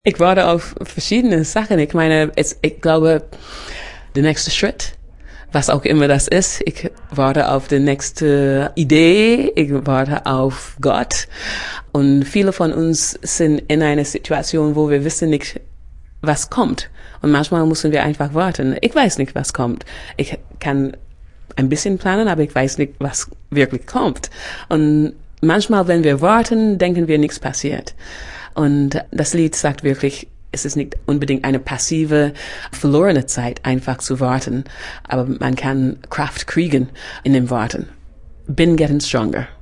Ich warte auf verschiedene Sachen. Ich meine, ich glaube, der nächste Schritt, was auch immer das ist, ich warte auf die nächste Idee, ich warte auf Gott. Und viele von uns sind in einer Situation, wo wir wissen nicht, was kommt. Und manchmal müssen wir einfach warten. Ich weiß nicht, was kommt. Ich kann ein bisschen planen, aber ich weiß nicht, was wirklich kommt. Und manchmal, wenn wir warten, denken wir, nichts passiert. Und das Lied sagt wirklich, es ist nicht unbedingt eine passive, verlorene Zeit, einfach zu warten. Aber man kann Kraft kriegen in dem Warten. Been getting stronger.